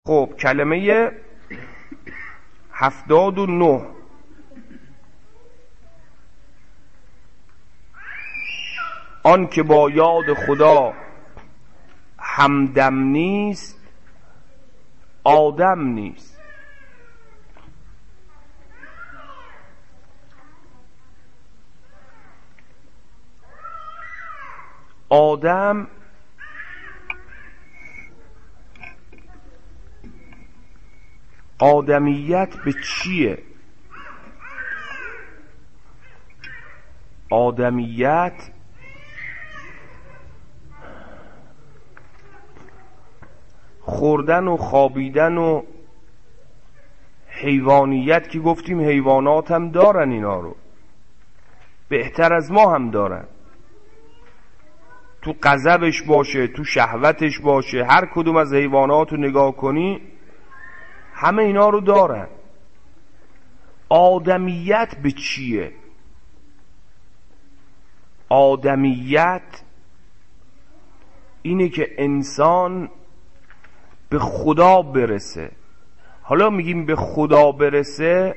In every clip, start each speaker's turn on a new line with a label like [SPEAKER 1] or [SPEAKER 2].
[SPEAKER 1] خب کلمه 79 آن که با یاد خدا همدم نیست آدم نیست. آدم آدمیت به چیه؟ آدمیت خوردن و خوابیدن و حیوانیت که گفتیم حیوانات هم دارن، اینا رو بهتر از ما هم دارن، تو غضبش باشه تو شهوتش باشه، هر کدوم از حیوانات رو نگاه کنی همه اینا رو دارن. آدمیت به چیه؟ آدمیت اینه که انسان به خدا برسه. حالا میگیم به خدا برسه،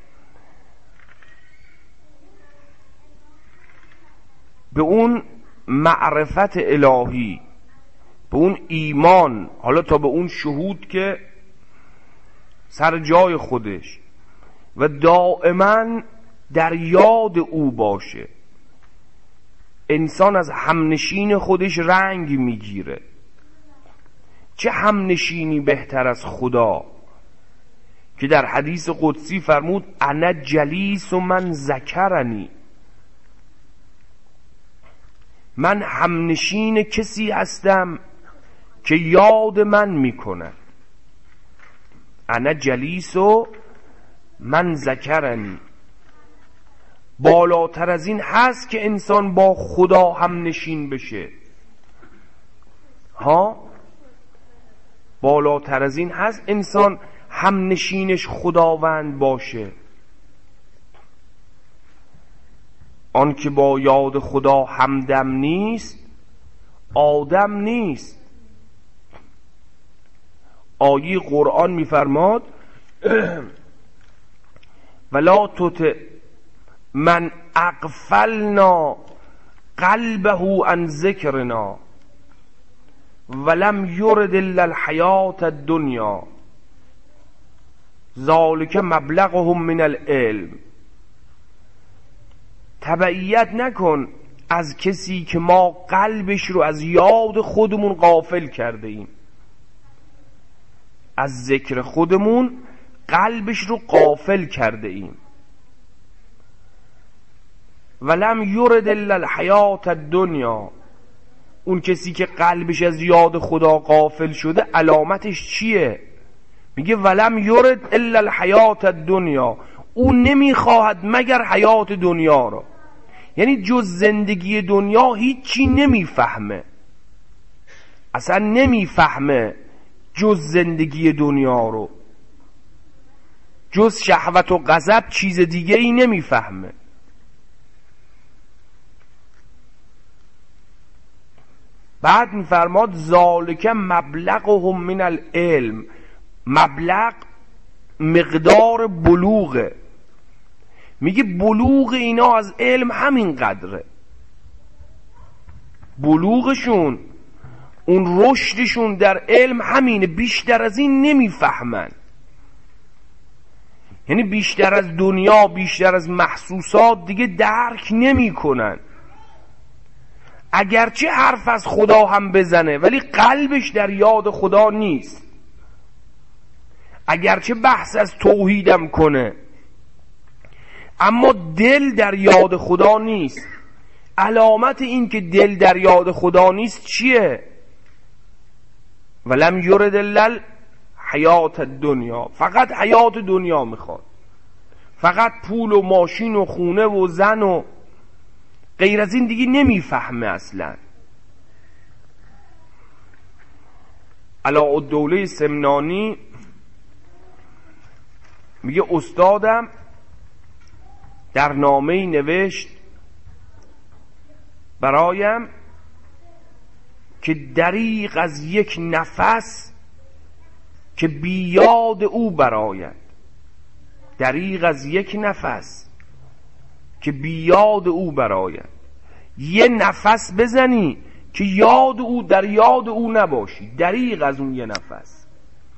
[SPEAKER 1] به اون معرفت الهی، به اون ایمان، حالا تا به اون شهود که سر جای خودش و دائما در یاد او باشه. انسان از همنشین خودش رنگ میگیره. چه همنشینی بهتر از خدا که در حدیث قدسی فرمود انا جلیس و من ذکرنی، من همنشین کسی هستم که یاد من میکنه. انا جلیس و من ذکرنی. بالاتر از این هست که انسان با خدا همنشین بشه؟ ها، بالاتر از این هست انسان همنشینش خداوند باشه؟ آن که با یاد خدا همدم نیست آدم نیست. آیه قرآن میفرماد ولا تطع من اغفلنا قلبه عن ذکرنا ولم یرد الا الحیات الدنیا ذالک مبلغهم من العلم. تبعیت نکن از کسی که ما قلبش رو از یاد خودمون غافل کرده ایم، از ذکر خودمون قلبش رو غافل کرده ایم. ولم یرد الا الحیات الدنیا، اون کسی که قلبش از یاد خدا غافل شده علامتش چیه؟ میگه ولم یرد الا الحیات الدنیا، اون نمیخواهد مگر حیات دنیا رو، یعنی جز زندگی دنیا هیچی نمیفهمه، اصلا نمیفهمه جز زندگی دنیا رو، جز شهوت و غضب چیز دیگه ای نمیفهمه. بعد میفرماد ذالک مبلغهم من العلم، مبلغ مقدار بلوغه، میگه بلوغ اینا از علم همین قدره، بلوغشون اون رشدشون در علم همینه، بیشتر از این نمیفهمن. یعنی بیشتر از دنیا، بیشتر از محسوسات دیگه درک نمی کنن. اگرچه حرف از خدا هم بزنه ولی قلبش در یاد خدا نیست، اگرچه بحث از توحیدم کنه اما دل در یاد خدا نیست. علامت این که دل در یاد خدا نیست چیه؟ ولم یرد الا حیات الدنیا، فقط حیات دنیا میخواد، فقط پول و ماشین و خونه و زن و غیر از این دیگه نمیفهمه اصلا. علاءالدوله سمنانی میگه استادم در نامه‌ای نوشت برایم که دریغ از یک نفس که بی یاد او برآید. دریغ از یک نفس که بی یاد او برآید. یه نفس بزنی که یاد او در یاد او نباشی، دریغ از اون یه نفس.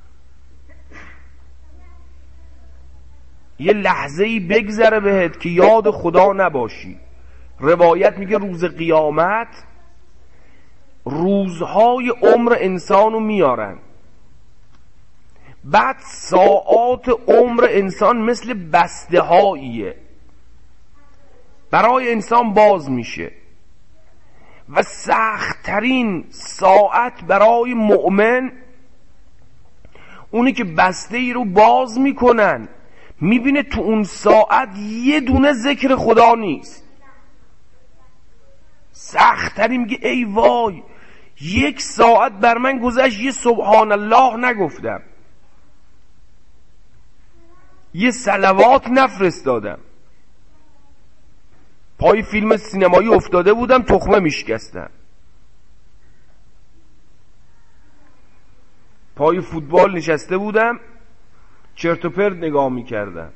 [SPEAKER 1] یه لحظه‌ای بگذره بهت که یاد خدا نباشی. روایت میگه روز قیامت روزهای عمر انسانو میارن، بعد ساعات عمر انسان مثل بسته هاییه برای انسان باز میشه و سخت‌ترین ساعت برای مؤمن اونی که بسته ای رو باز میکنن میبینه تو اون ساعت یه دونه ذکر خدا نیست. سخت‌ترین میگه ای وای، 1 ساعت بر من گذشت یه سبحان الله نگفتم، یه صلوات نفرستادم، پای فیلم سینمایی افتاده بودم تخمه میشکستم، پای فوتبال نشسته بودم چرت و پرت نگاه میکردم.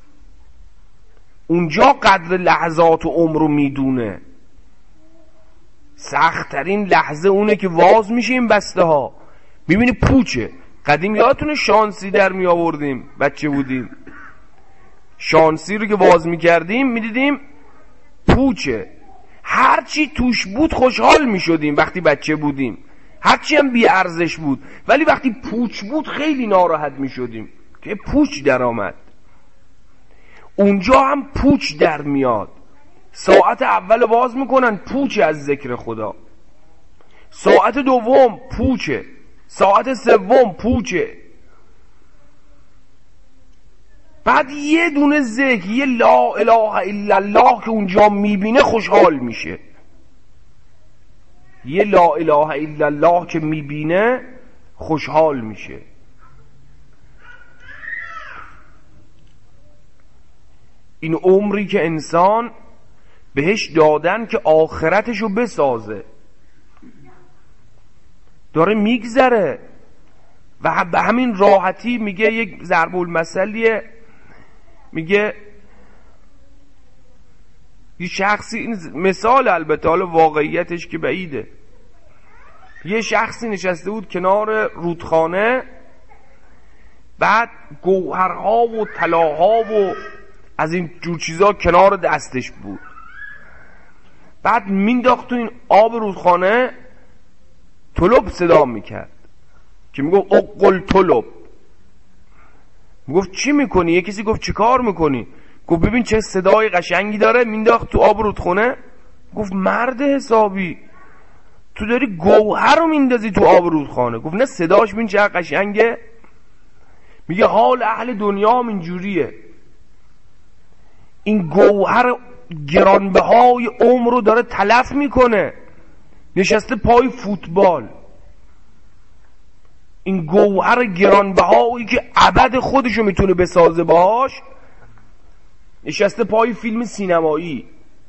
[SPEAKER 1] اونجا قدر لحظات و عمر رو میدونه. سخت‌ترین لحظه اونه که واز میشه این بسته ها، میبینی پوچه. قدیم یادتونه شانسی در می آوردیم بچه بودیم، شانسی رو که واز میکردیم میدیدیم پوچه، هرچی توش بود خوشحال میشدیم وقتی بچه بودیم، هرچی هم بی ارزش بود، ولی وقتی پوچ بود خیلی ناراحت میشدیم که پوچ در آمد. اونجا هم پوچ در میاد. ساعت اول باز میکنن پوچه از ذکر خدا، ساعت دوم پوچه، ساعت سوم پوچه، بعد یه دونه ذکر، یه لا اله الا الله که اونجا میبینه خوشحال میشه. یه لا اله الا الله که میبینه خوشحال میشه. این عمری که انسان بهش دادن که آخرتشو بسازه داره میگذره و به همین راحتی میگه یک ضرب المثلیه، میگه یه شخصی، این مثال البته حالا واقعیتش که بعیده، یه شخصی نشسته بود کنار رودخانه، بعد گوهرها و طلاها و از این جور چیزا کنار دستش بود، بعد مینداخت تو این آب رودخانه، طلب صدا میکرد که میگفت اقل طلب. میگفت چی میکنی؟ یه کسی گفت چی کار میکنی؟ گفت ببین چه صدای قشنگی داره. مینداخت تو آب رودخانه، گفت مرد حسابی تو داری گوهر رو میندازی تو آب رودخانه. گفت نه صداش ببین چه قشنگه. میگه حال اهل دنیا هم اینجوریه، این گوهر گرانبهای عمر رو داره تلف میکنه، نشسته پای فوتبال. این گوهر گرانبهایی که ابد خودشو میتونه بسازه باهاش، نشسته پای فیلم سینمایی.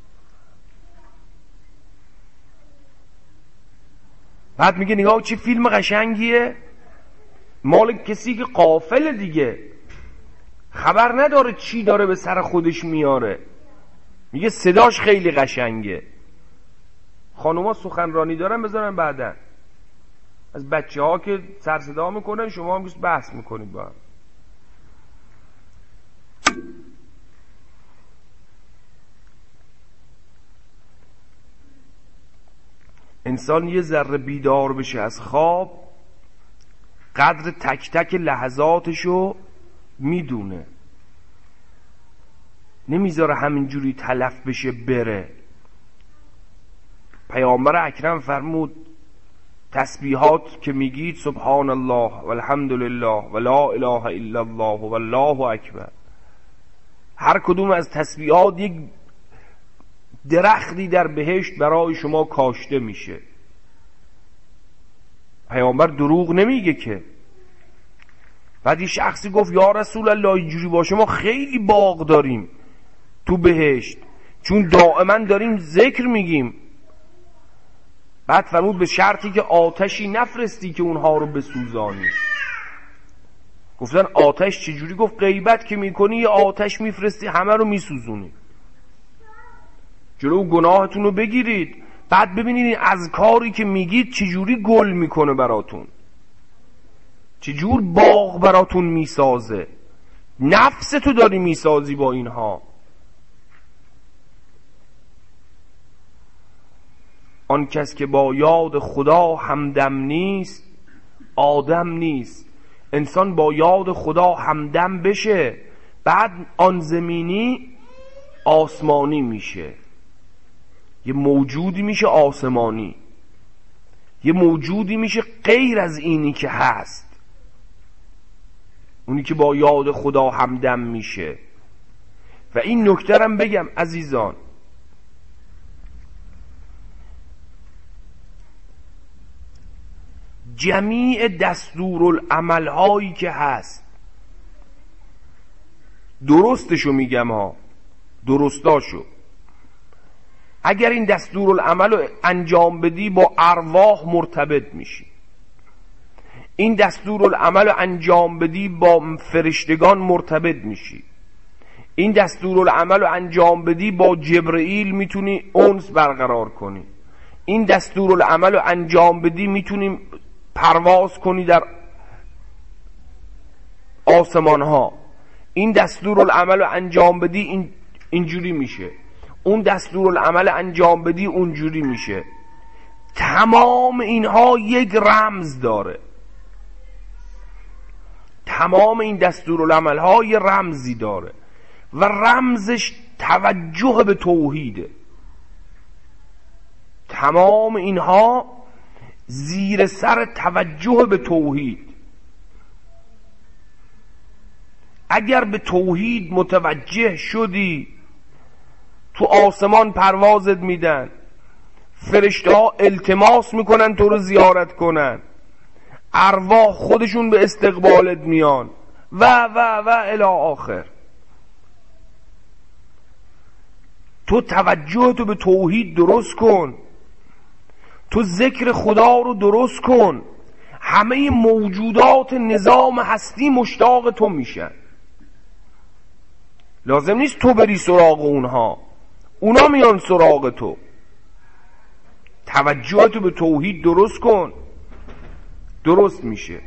[SPEAKER 1] بعد میگه نگاه چه فیلم قشنگیه، مال کسی که غافل دیگه، خبر نداره چی داره به سر خودش میاره. میگه صداش خیلی قشنگه. خانوما سخنرانی دارن بذارن بعدن، از بچه ها که سر صدا میکنن شما هم بحث میکنید با هم. انسان یه ذره بیدار بشه از خواب، قدر تک تک لحظاتشو میدونه، نمیذاره همینجوری تلف بشه بره. پیامبر اکرم فرمود تسبیحات که میگید سبحان الله و الحمد لله و لا اله الا الله و الله اکبر، هر کدوم از تسبیحات یک درختی در بهشت برای شما کاشته میشه. پیامبر دروغ نمیگه که. بعد یه شخصی گفت یا رسول الله اینجوری باشه ما خیلی باغ داریم تو بهشت، چون دائما داریم ذکر میگیم. بعد فرمود به شرطی که آتشی نفرستی که اونها رو بسوزانی. گفتن آتش چجوری؟ گفت غیبت که میکنی یه آتش میفرستی همه رو میسوزونی. جلو گناهتون رو بگیرید، بعد ببینید از کاری که میگید چجوری گل میکنه براتون، چجور باغ براتون میسازه. نفستو داری میسازی با اینها. آن کس که با یاد خدا همدم نیست آدم نیست. انسان با یاد خدا همدم بشه، بعد آن زمینی آسمانی میشه، یه موجودی میشه آسمانی، یه موجودی میشه غیر از اینی که هست. اونی که با یاد خدا همدم میشه. و این نکته رم بگم عزیزان، جمیع دستورالعمل هایی که هست، درستشو میگم ها، درستاشو، اگر این دستورالعمل رو انجام بدی با ارواح مرتبط میشی، این دستورالعمل رو انجام بدی با فرشتگان مرتبط میشی، این دستورالعمل رو انجام بدی با جبرئیل میتونی انس برقرار کنی، این دستورالعمل رو انجام بدی میتونی پرواز کنی در آسمان ها، این دستورالعمل رو انجام بدی اینجوری میشه، اون دستورالعمل انجام بدی اونجوری میشه. تمام اینها یک رمز داره، تمام این دستورالعمل ها یه رمزی داره و رمزش توجه به توحیده. تمام اینها زیر سر توجه به توحید. اگر به توحید متوجه شدی، تو آسمان پروازت میدن، فرشته ها التماس میکنن تو رو زیارت کنن، ارواح خودشون به استقبالت میان و الی آخر. تو توجه تو به توحید درست کن، تو ذکر خدا رو درست کن، همه موجودات نظام هستی مشتاق تو میشن. لازم نیست تو بری سراغ اونها، اونا میان سراغ تو. توجه تو به توحید درست کن، درست میشه.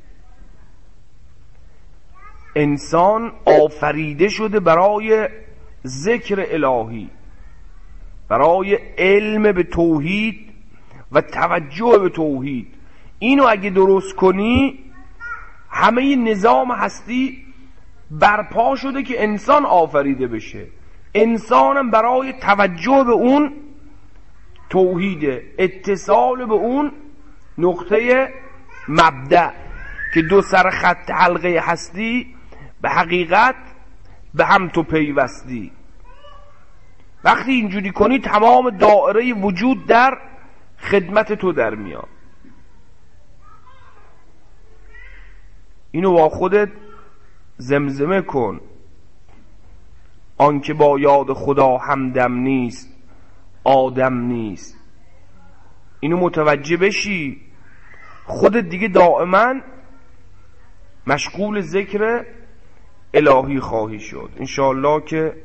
[SPEAKER 1] انسان آفریده شده برای ذکر الهی، برای علم به توحید و توجه به توحید. اینو اگه درست کنی، همه نظام هستی برپا شده که انسان آفریده بشه. انسانم برای توجه به اون توحیده، اتصال به اون نقطه مبدأ که دو سر خط حلقه هستی به حقیقت به هم تو پیوستی. وقتی اینجوری کنی تمام دائره وجود در خدمت تو در میاد. اینو با خودت زمزمه کن. آنکه با یاد خدا همدم نیست آدم نیست. اینو متوجه بشی، خودت دیگه دائما مشغول ذکر الهی خواهی شد. انشاءالله که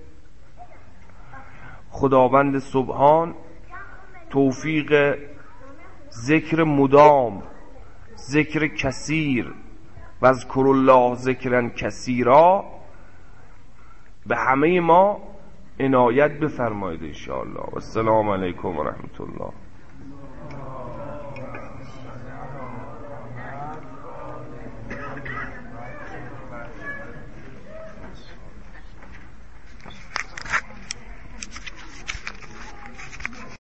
[SPEAKER 1] خداوند سبحان توفیق ذکر مدام، ذکر کثیر و اذکر الله ذکرا کثیرا به همه ما عنایت بفرمایید انشاءالله. و السلام علیکم و رحمت الله.